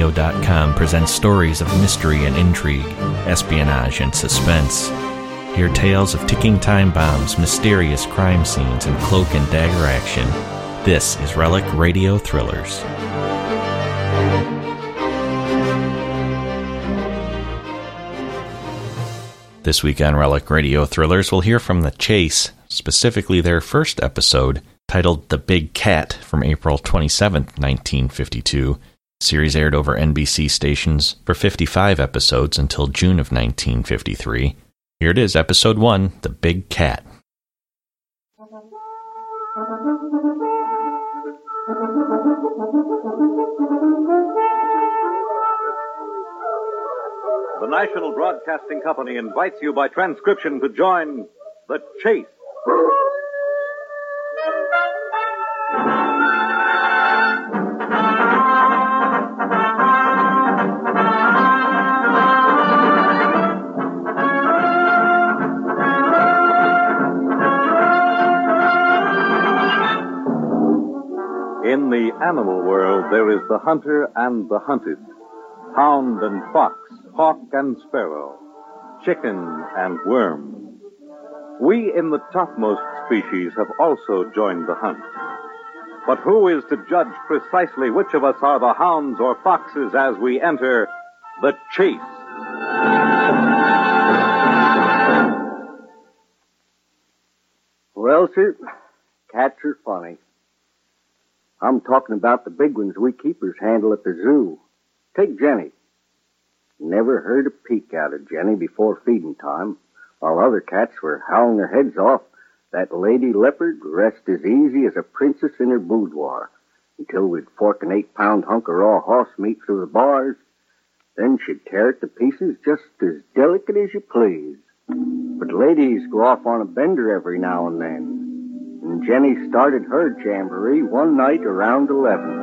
RelicRadio.com presents stories of mystery and intrigue, espionage and suspense. Hear tales of ticking time bombs, mysterious crime scenes, and cloak and dagger action. This is Relic Radio Thrillers. This week on Relic Radio Thrillers, we'll hear from The Chase, specifically their first episode, titled The Big Cat, from April 27th, 1952. The series aired over NBC stations for 55 episodes until June of 1953. Here it is, Episode 1, The Big Cat. The National Broadcasting Company invites you by transcription to join The Chase. In the animal world, there is the hunter and the hunted, hound and fox, hawk and sparrow, chicken and worm. We in the topmost species have also joined the hunt. But who is to judge precisely which of us are the hounds or foxes as we enter the chase? Well, sir, cats are funny. I'm talking about the big ones we keepers handle at the zoo. Take Jenny. Never heard a peek out of Jenny before feeding time. While other cats were howling their heads off, that lady leopard rests as easy as a princess in her boudoir until we'd fork an 8-pound hunk of raw horse meat through the bars. Then she'd tear it to pieces just as delicate as you please. But ladies go off on a bender every now and then. And Jenny started her jamboree one night around 11.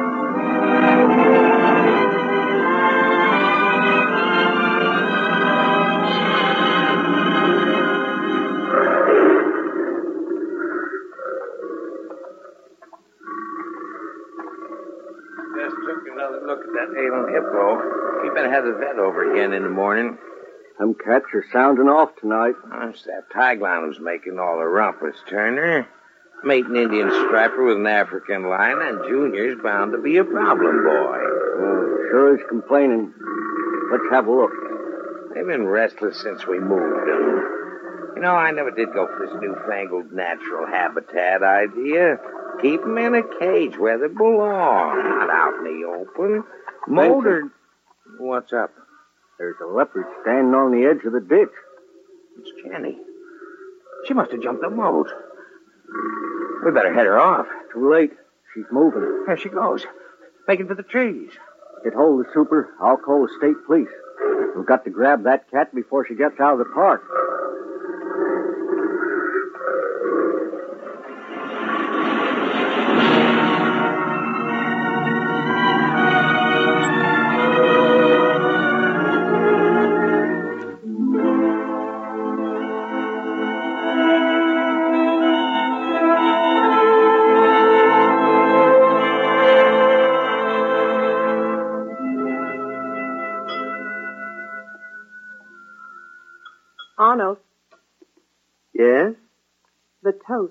Just took another look at that ailing hippo. He better have the vet over again in the morning. Them cats are sounding off tonight. It's that Tiglan who's making all the rumpus, Turner. Mating Indian striper with an African lion, and Junior's bound to be a problem boy. Sure is complaining. Let's have a look. They've been restless since we moved them. You know, I never did go for this newfangled natural habitat idea. Keep them in a cage where they belong, not out in the open. Motored. What's up? There's a leopard standing on the edge of the ditch. It's Jenny. She must have jumped the moat. We better head her off. Too late. She's moving. There she goes. Making for the trees. Get hold of the super. I'll call the state police. We've got to grab that cat before she gets out of the park. Arnold. Yes? The toast.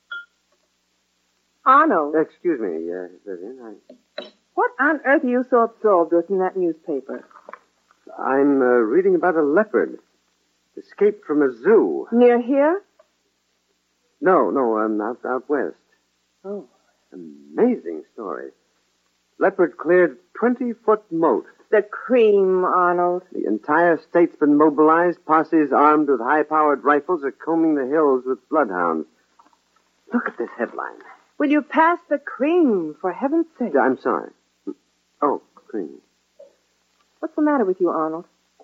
Arnold. Excuse me, Vivian. What on earth are you so absorbed with in that newspaper? I'm reading about a leopard. Escaped from a zoo. Near here? No, I'm out west. Oh. Amazing story. Leopard cleared 20-foot moat. The cream, Arnold. The entire state's been mobilized. Posses armed with high-powered rifles are combing the hills with bloodhounds. Look at this headline. Will you pass the cream, for heaven's sake? I'm sorry. Oh, cream. What's the matter with you, Arnold?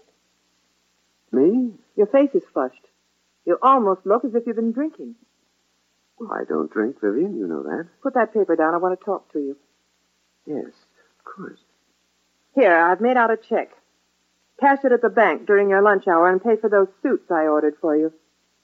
Me? Your face is flushed. You almost look as if you've been drinking. Well, I don't drink, Vivian. You know that. Put that paper down. I want to talk to you. Yes, of course. Here, I've made out a check. Cash it at the bank during your lunch hour and pay for those suits I ordered for you.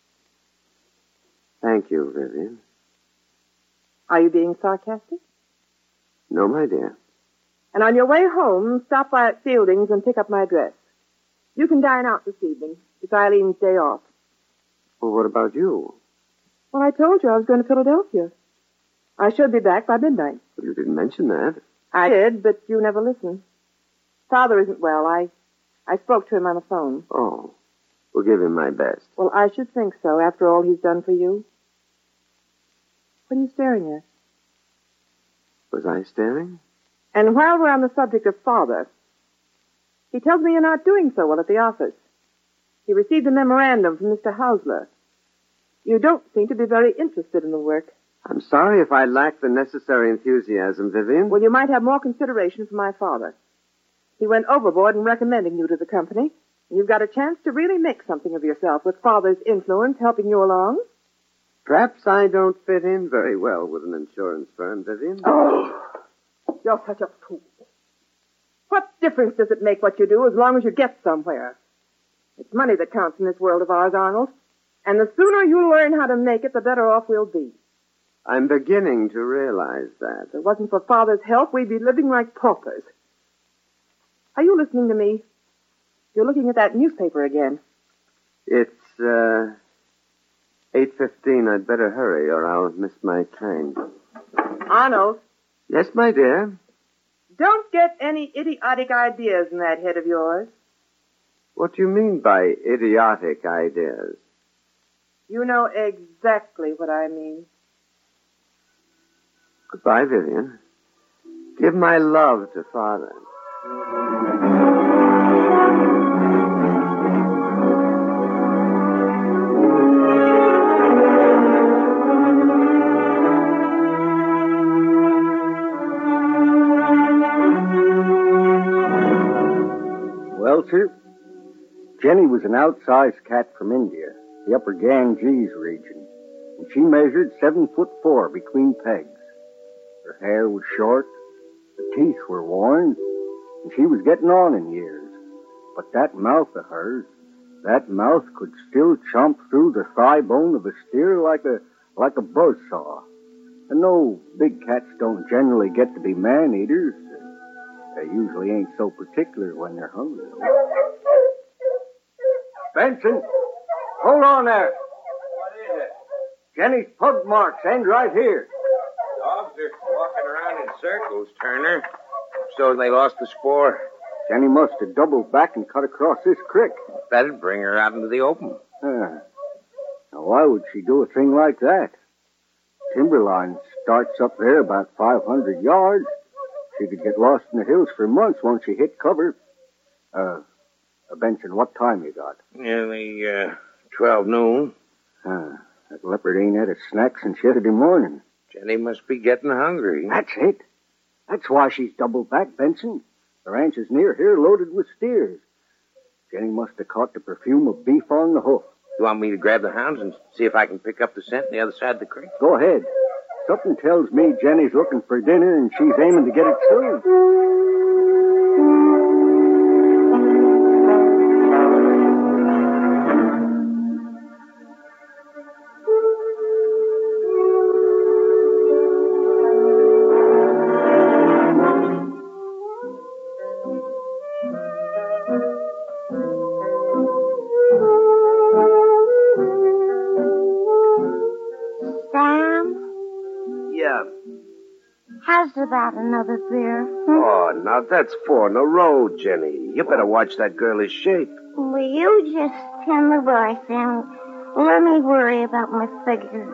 Thank you, Vivian. Are you being sarcastic? No, my dear. And on your way home, stop by at Fielding's and pick up my dress. You can dine out this evening. It's Eileen's day off. Well, what about you? Well, I told you I was going to Philadelphia. I should be back by midnight. Well, you didn't mention that. I did, but you never listened. Father isn't well. I spoke to him on the phone. Oh. We'll give him my best. Well, I should think so, after all he's done for you. What are you staring at? Was I staring? And while we're on the subject of Father, he tells me you're not doing so well at the office. He received a memorandum from Mr. Hausler. You don't seem to be very interested in the work. I'm sorry if I lack the necessary enthusiasm, Vivian. Well, you might have more consideration for my father. He went overboard in recommending you to the company. And you've got a chance to really make something of yourself with Father's influence helping you along. Perhaps I don't fit in very well with an insurance firm, Vivian. Oh, you're such a fool. What difference does it make what you do as long as you get somewhere? It's money that counts in this world of ours, Arnold. And the sooner you learn how to make it, the better off we'll be. I'm beginning to realize that. If it wasn't for Father's help, we'd be living like paupers. Are you listening to me? You're looking at that newspaper again. It's, 8:15. I'd better hurry or I'll miss my train. Arnold. Yes, my dear? Don't get any idiotic ideas in that head of yours. What do you mean by idiotic ideas? You know exactly what I mean. Goodbye, Vivian. Give my love to Father. Well, sir, Jenny was an outsized cat from India, the upper Ganges region, and she measured 7'4" between pegs. Her hair was short, her teeth were worn, and she was getting on in years. But that mouth of hers, that mouth could still chomp through the thigh bone of a steer like a buzzsaw. And no, big cats don't generally get to be man-eaters. They usually ain't so particular when they're hungry. Benson, hold on there. What is it? Jenny's pug marks end right here. Dogs are walking around in circles, Turner. So they lost the spoor. Jenny must have doubled back and cut across this creek. That'd bring her out into the open. Now, why would she do a thing like that? Timberline starts up there about 500 yards. She could get lost in the hills for months once she hit cover. Benson, what time you got? Nearly, 12 noon. That leopard ain't had a snack since yesterday morning. Jenny must be getting hungry. That's it. That's why she's doubled back, Benson. The ranch is near here, loaded with steers. Jenny must have caught the perfume of beef on the hoof. You want me to grab the hounds and see if I can pick up the scent on the other side of the creek? Go ahead. Something tells me Jenny's looking for dinner and she's aiming to get it soon. How's about another beer? Oh, now that's 4 in a row, Jenny. You better watch that girlish shape. Will you just tend the bar, Sam? Let me worry about my figure.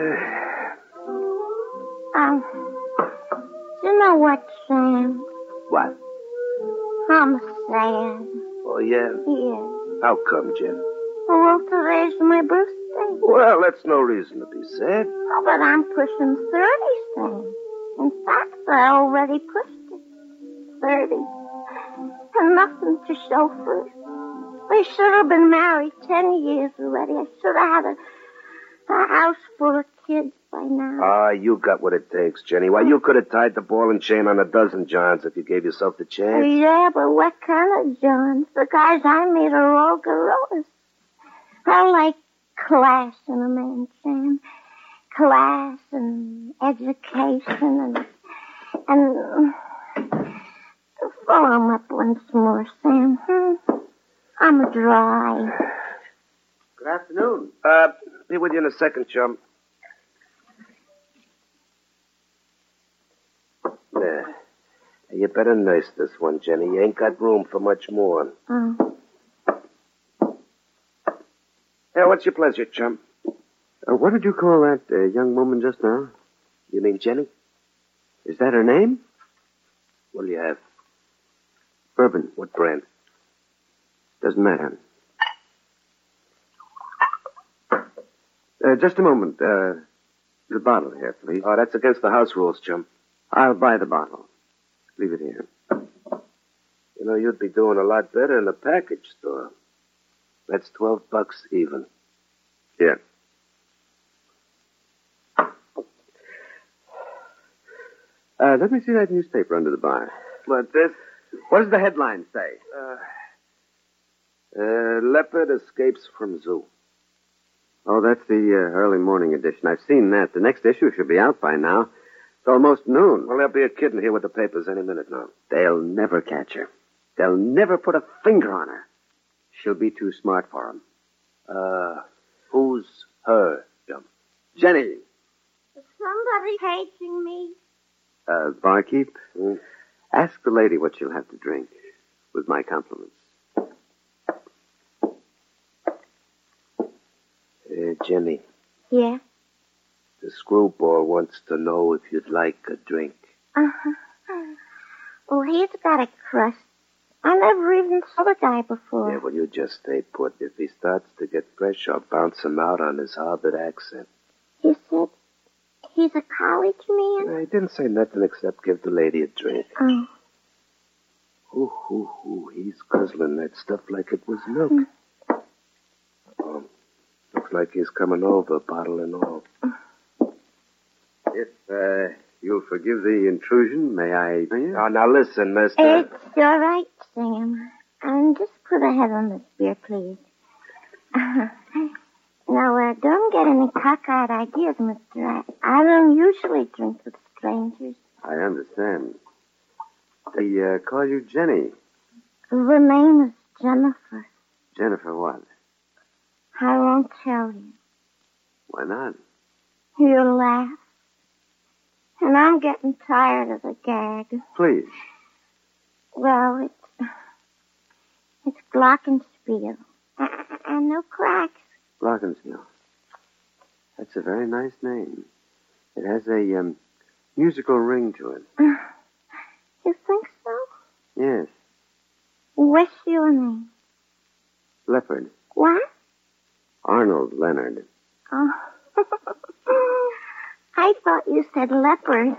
You know what, Sam? What? I'm sad. Oh, yeah? Yeah. How come, Jenny? Well, today's my birthday. Well, that's no reason to be sad. Oh, but I'm pushing 30, Sam. In fact, I already pushed it. 30. And nothing to show for it. We should have been married 10 years already. I should have had a house full of kids by now. Ah, you got what it takes, Jenny. Why, you could have tied the ball and chain on a dozen Johns if you gave yourself the chance. Yeah, but what kind of Johns? The guys I meet are all gorillas. I like class in a man, Sam. Class and education and Fill 'em up once more, Sam. I'm dry. Good afternoon. Be with you in a second, chum. There. You better nurse this one, Jenny. You ain't got room for much more. Oh. Hey, what's your pleasure, chum? What did you call that young woman just now? You mean Jenny? Is that her name? What'll you have? Bourbon. What brand? Doesn't matter. Just a moment. The bottle here, please. Oh, that's against the house rules, chum. I'll buy the bottle. Leave it here. You know, you'd be doing a lot better in a package store. That's $12 even. Here. Let me see that newspaper under the bar. What, this? What does the headline say? Leopard escapes from zoo. Oh, that's the early morning edition. I've seen that. The next issue should be out by now. It's almost noon. Well, there'll be a kid in here with the papers any minute now. They'll never catch her. They'll never put a finger on her. She'll be too smart for them. Who's her, Jum? Jenny. Is somebody paging me? Barkeep, ask the lady what she'll have to drink. With my compliments. Jenny. Yeah? The screwball wants to know if you'd like a drink. Uh-huh. Well, he's got a crust. I never even saw the guy before. Yeah, well, you just stay put. If he starts to get fresh, I'll bounce him out on his Harvard accent. He said he's a college man? He didn't say nothing except give the lady a drink. Oh. He's guzzling that stuff like it was milk. Looks like he's coming over, bottle and all. If you'll forgive the intrusion, may I... Oh, now listen, mister. It's all right, Sam. Just put a head on this beer, please. Now, don't get any cockeyed ideas, mister. I don't usually drink with strangers. I understand. They call you Jenny. The name is Jennifer. Jennifer what? I won't tell you. Why not? You'll laugh. And I'm getting tired of the gag. Please. Well, it's Glockenspiel. And no cracks. Glockenspiel. That's a very nice name. It has a musical ring to it. You think so? Yes. What's your name? Leopard. What? Arnold Leonard. Oh. I thought you said leopard.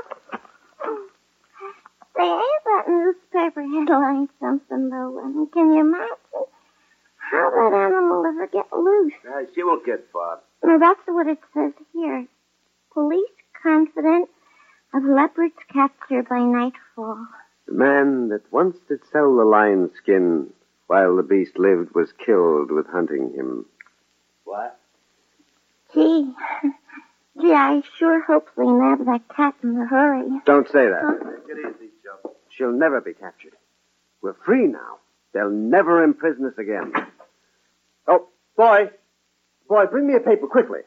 They ain't that newspaper headline something, though. And can you imagine how that animal ever get loose? She won't get far. No, that's what it says here. Police confident of leopard's capture by nightfall. The man that once did sell the lion skin while the beast lived was killed with hunting him. What? Gee, I sure hope they nab that cat in a hurry. Don't say that. Huh? Get easy, Joe. She'll never be captured. We're free now. They'll never imprison us again. Oh, boy. Boy, bring me a paper quickly.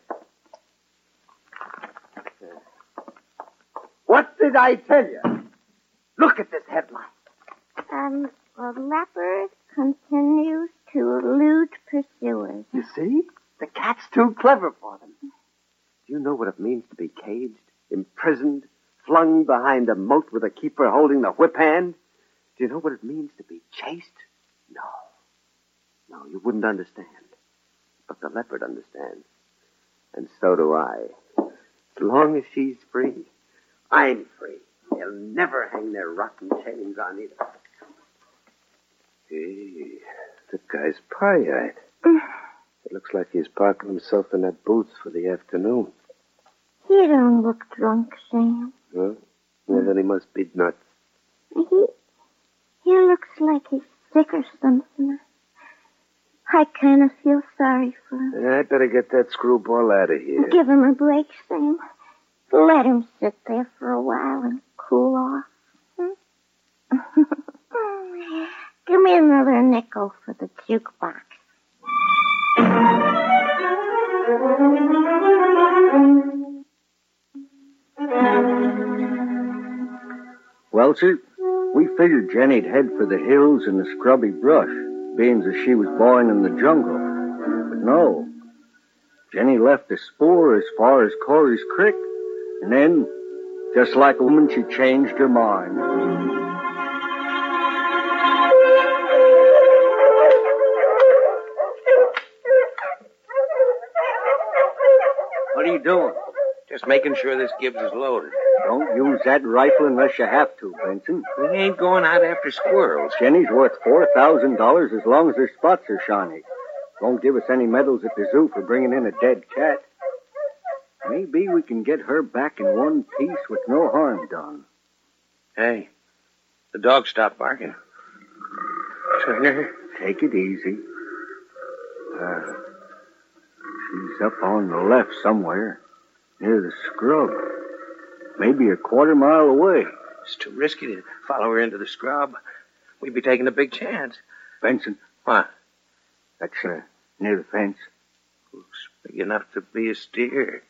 What did I tell you? Look at this headline. A leopard continues to elude pursuers. You see? The cat's too clever for them. Do you know what it means to be caged, imprisoned, flung behind a moat with a keeper holding the whip hand? Do you know what it means to be chased? No, you wouldn't understand. But the leopard understands. And so do I. As long as she's free, I'm free. They'll never hang their rotten chains on either. Hey, the guy's pie-eyed. It looks like he's parking himself in that booth for the afternoon. He don't look drunk, Sam. Huh? Well, then he must be nuts. He looks like he's sick or something. I kind of feel sorry for him. I better get that screwball out of here. Give him a break, Sam. Let him sit there for a while and cool off. Give me another nickel for the jukebox. Well, sir, we figured Jenny'd head for the hills and the scrubby brush, being as she was born in the jungle. But no. Jenny left a spoor as far as Corey's Creek, and then, just like a woman, she changed her mind. What are you doing? Just making sure this Gibbs is loaded. Don't use that rifle unless you have to, Benson. We ain't going out after squirrels. Jenny's worth $4,000 as long as her spots are shiny. Won't give us any medals at the zoo for bringing in a dead cat. Maybe we can get her back in one piece with no harm done. Hey, the dog stopped barking. Turner? Take it easy. She's up on the left somewhere, near the scrub. Maybe a quarter mile away. It's too risky to follow her into the scrub. We'd be taking a big chance. Benson. What? That's near the fence. Looks big enough to be a steer.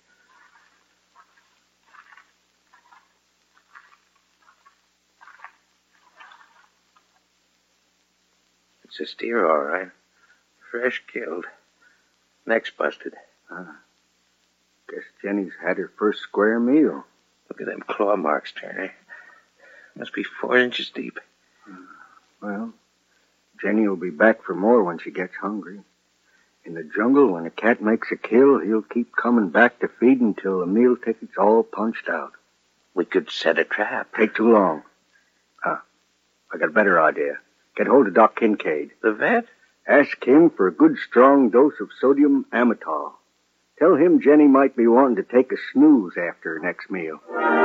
It's a steer, all right. Fresh killed. Neck's busted. Guess Jenny's had her first square meal. Look at them claw marks, Turner. Must be 4 inches deep. Well, Jenny will be back for more when she gets hungry. In the jungle, when a cat makes a kill, he'll keep coming back to feed until the meal ticket's all punched out. We could set a trap. Take too long. I got a better idea. Get hold of Doc Kincaid. The vet? Ask him for a good strong dose of sodium amytal. Tell him Jenny might be wanting to take a snooze after her next meal.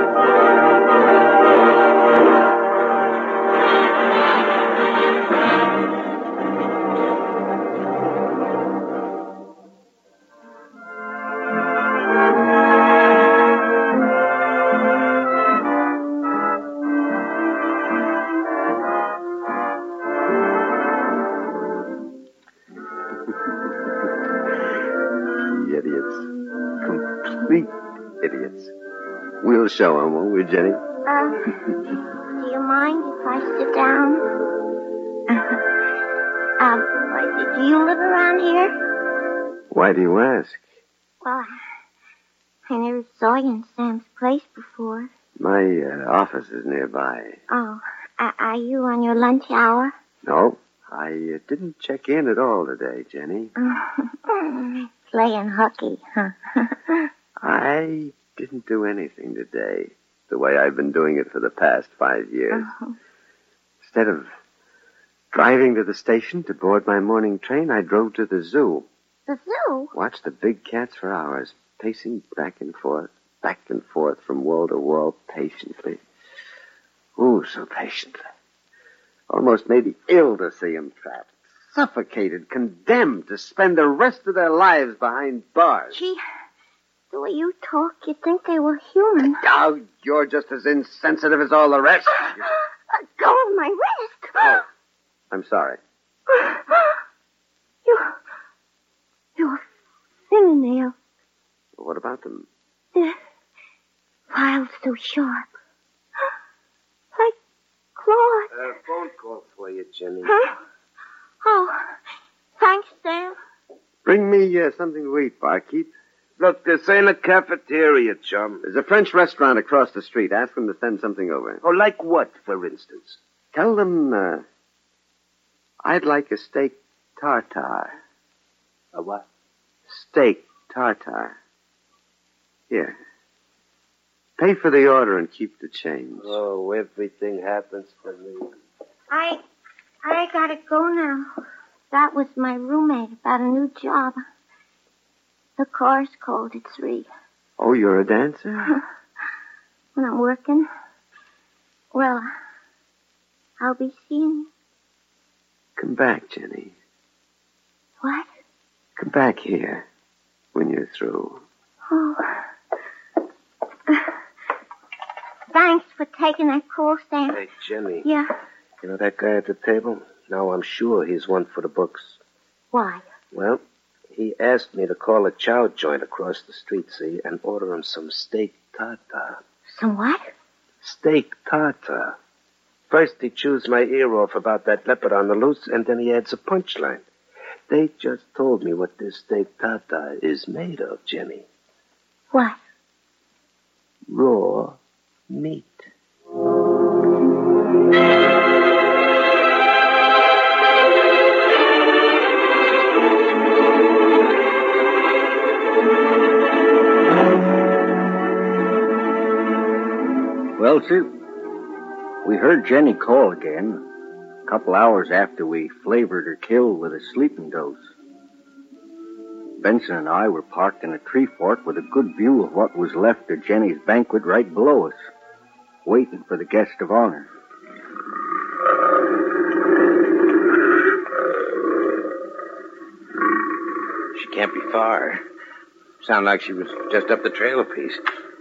Idiots. We'll show them, won't we, Jenny? Do you mind if I sit down? Do you live around here? Why do you ask? Well, I never saw you in Sam's place before. My office is nearby. Oh, are you on your lunch hour? No, I didn't check in at all today, Jenny. Playing hooky, huh? I didn't do anything today, the way I've been doing it for the past 5 years. Oh. Instead of driving to the station to board my morning train, I drove to the zoo. The zoo? Watched the big cats for hours, pacing back and forth from wall to wall patiently. Oh, so patiently. Almost made me ill to see them trapped, suffocated, condemned to spend the rest of their lives behind bars. Gee, the way you talk, you'd think they were human. Oh, you're just as insensitive as all the rest. Go on my wrist. Oh, I'm sorry. Your fingernails. What about them? They're filed so sharp. Like claws. Phone call for you, Jenny. Huh? Oh, thanks, Sam. Bring me something to eat, barkeep. Look, this ain't a cafeteria, chum. There's a French restaurant across the street. Ask them to send something over. Oh, like what, for instance? Tell them I'd like a steak tartare. A what? Steak tartare. Here. Pay for the order and keep the change. Oh, everything happens for me. I gotta go now. That was my roommate about a new job. The car's called at 3. Oh, you're a dancer? When I'm working. Well, I'll be seeing you. Come back, Jenny. What? Come back here when you're through. Oh. Thanks for taking that call, Sam. Hey, Jenny. Yeah. You know that guy at the table? Now I'm sure he's one for the books. Why? Well, he asked me to call a chow joint across the street, see, and order him some steak tartare. Some what? Steak tartare. First he chews my ear off about that leopard on the loose, and then he adds a punchline. They just told me what this steak tartare is made of, Jenny. What? Raw meat. Well, Sue, we heard Jenny call again a couple hours after we flavored her kill with a sleeping dose. Benson and I were parked in a tree fort with a good view of what was left of Jenny's banquet right below us, waiting for the guest of honor. She can't be far. Sound like she was just up the trail a piece.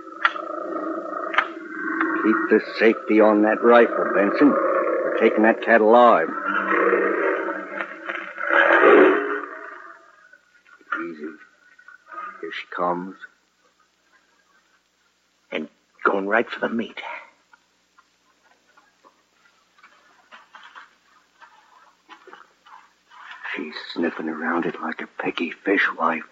Keep the safety on that rifle, Benson. We're taking that cat alive. Easy. Here she comes. And going right for the meat. She's sniffing around it like a picky fishwife.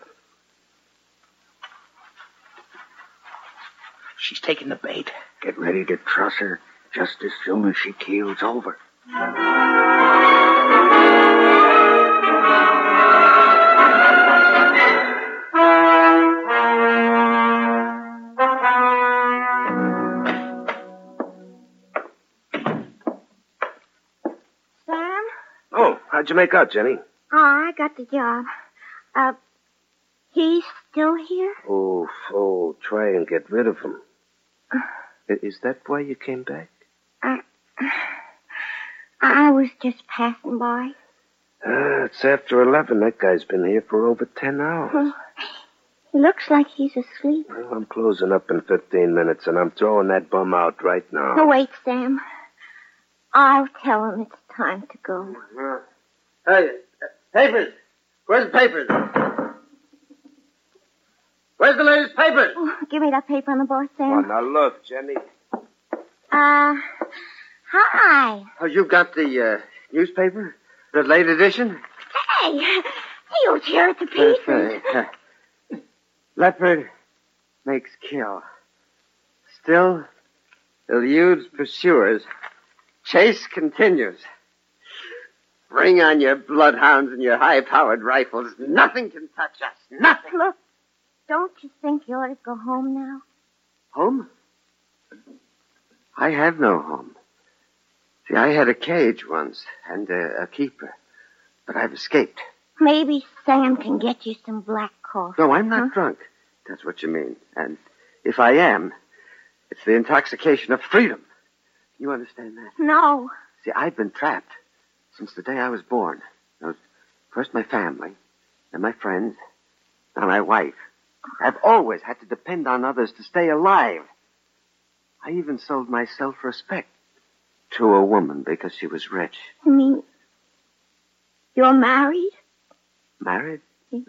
She's taking the bait. Get ready to truss her just as soon as she keels over. Sam? Oh, how'd you make out, Jenny? Oh, I got the job. He's still here? Oh, try and get rid of him. Is that why you came back? I was just passing by. It's after 11. That guy's been here for over 10 hours. Well, he looks like he's asleep. Well, I'm closing up in 15 minutes, and I'm throwing that bum out right now. Oh, wait, Sam. I'll tell him it's time to go. Hey, papers. Where's the papers? Where's the latest papers? Oh, give me that paper on the board, Sam. Oh, now look, Jenny. Hi. Oh, you got the newspaper? The late edition? Hey, you'll tear it to pieces. Leopard makes kill. Still eludes pursuers. Chase continues. Bring on your bloodhounds and your high-powered rifles. Nothing can touch us. Nothing. Look, don't you think you ought to go home now? Home? I have no home. See, I had a cage once and a keeper, but I've escaped. Maybe Sam can get you some black coffee. No, I'm not drunk. That's what you mean. And if I am, it's the intoxication of freedom. You understand that? No. See, I've been trapped since the day I was born. First my family, then my friends, now my wife. I've always had to depend on others to stay alive. I even sold my self-respect to a woman because she was rich. You mean you're married? Married?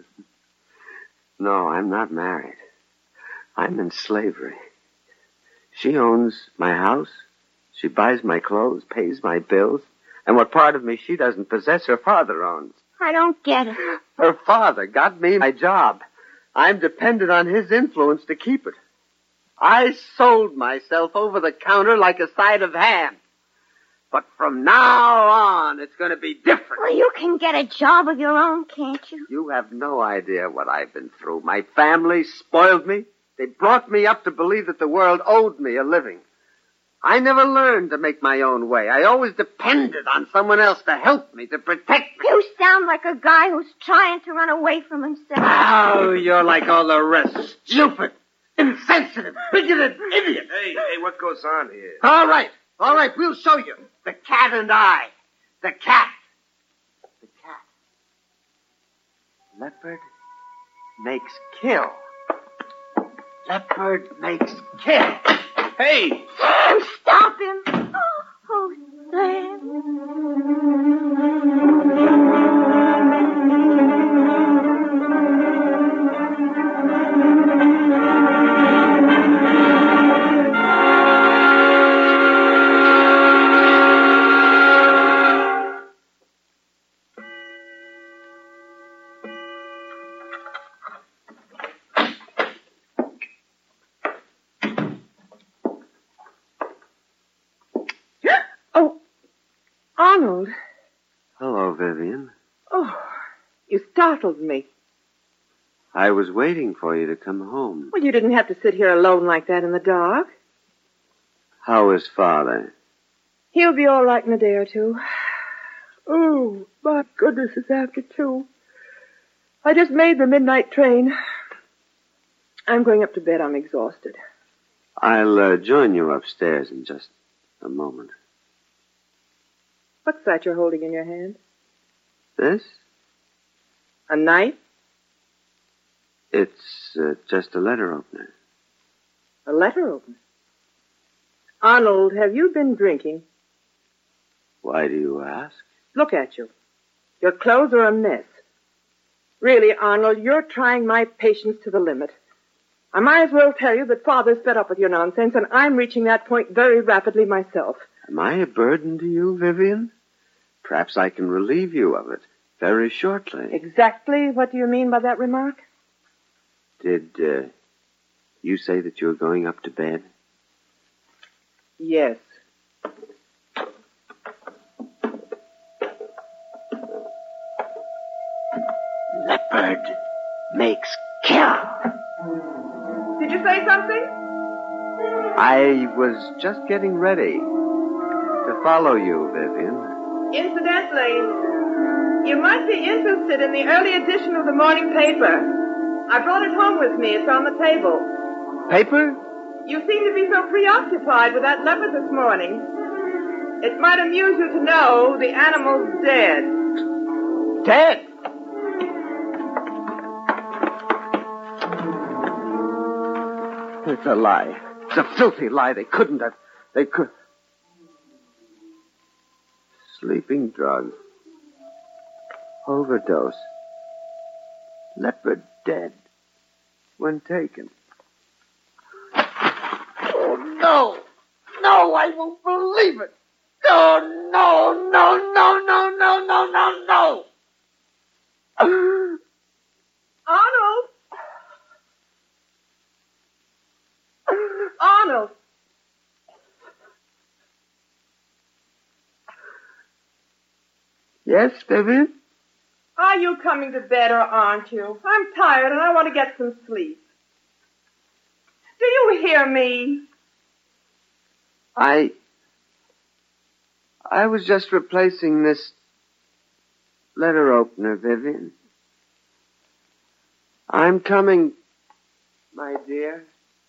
No, I'm not married. I'm in slavery. She owns my house. She buys my clothes, pays my bills. And what part of me she doesn't possess, her father owns. I don't get it. Her father got me my job. I'm dependent on his influence to keep it. I sold myself over the counter like a side of ham. But from now on, it's going to be different. Well, you can get a job of your own, can't you? You have no idea what I've been through. My family spoiled me. They brought me up to believe that the world owed me a living. I never learned to make my own way. I always depended on someone else to help me, to protect me. You sound like a guy who's trying to run away from himself. Oh, you're like all the rest. Stupid, insensitive, bigoted idiot. Hey, what goes on here? All right, we'll show you. The cat and I. The cat. The cat. Leopard makes kill. Leopard makes kill. Hey! Sam, stop him. Oh, understand. Arnold. Hello, Vivian. Oh, you startled me. I was waiting for you to come home. Well, you didn't have to sit here alone like that in the dark. How is Father? He'll be all right in a day or two. Oh, my goodness, it's after 2. I just made the midnight train. I'm going up to bed. I'm exhausted. I'll join you upstairs in just a moment. What's that you're holding in your hand? This? A knife? It's just a letter opener. A letter opener? Arnold, have you been drinking? Why do you ask? Look at you. Your clothes are a mess. Really, Arnold, you're trying my patience to the limit. I might as well tell you that Father's fed up with your nonsense, and I'm reaching that point very rapidly myself. Am I a burden to you, Vivian? Perhaps I can relieve you of it very shortly. Exactly what do you mean by that remark? Did you say that you were going up to bed? Yes. Leopard makes kill. Did you say something? I was just getting ready to follow you, Vivian. Incidentally, you might be interested in the early edition of the morning paper. I brought it home with me. It's on the table. Paper? You seem to be so preoccupied with that leopard this morning. It might amuse you to know the animal's dead. Dead? It's a lie. It's a filthy lie. They couldn't have. They could. Sleeping drug. Overdose. Leopard dead. When taken. Oh, no. No, I won't believe it. No, no, no, no, no, no, no, no, no. Arnold! Arnold! Yes, Vivian? Are you coming to bed or aren't you? I'm tired and I want to get some sleep. Do you hear me? I was just replacing this letter opener, Vivian. I'm coming, my dear.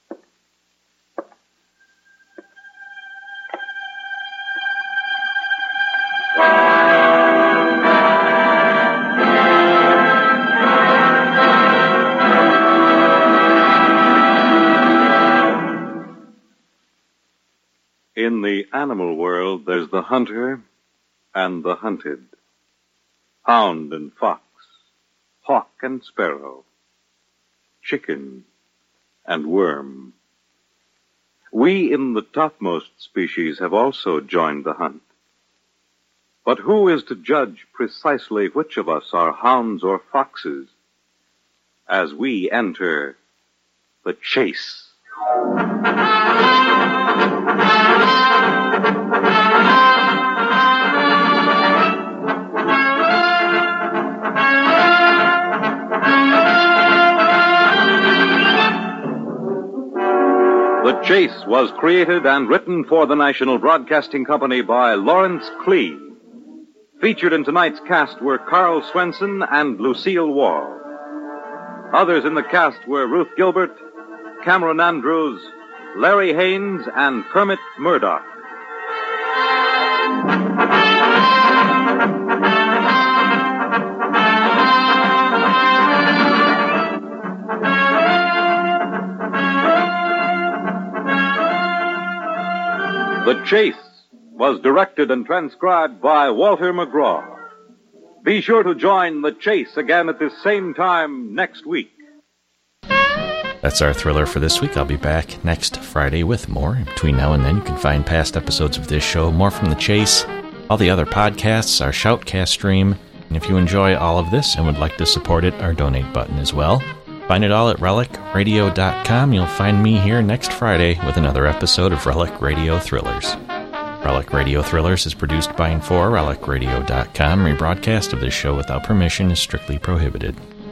In the animal world, there's the hunter and the hunted. Hound and fox, hawk and sparrow, chicken and worm. We in the topmost species have also joined the hunt. But who is to judge precisely which of us are hounds or foxes as we enter the chase? The Chase was created and written for the National Broadcasting Company by Lawrence Klee. Featured in tonight's cast were Carl Swenson and Lucille Wall. Others in the cast were Ruth Gilbert, Cameron Andrews, Larry Haynes, and Kermit Murdoch. The Chase was directed and transcribed by Walter McGraw. Be sure to join The Chase again at this same time next week. That's our thriller for this week. I'll be back next Friday with more. In between now and then, you can find past episodes of this show, more from The Chase, all the other podcasts, our Shoutcast stream, and if you enjoy all of this and would like to support it, our donate button as well. Find it all at relicradio.com. You'll find me here next Friday with another episode of Relic Radio Thrillers. Relic Radio Thrillers is produced by and for relicradio.com. Rebroadcast of this show without permission is strictly prohibited.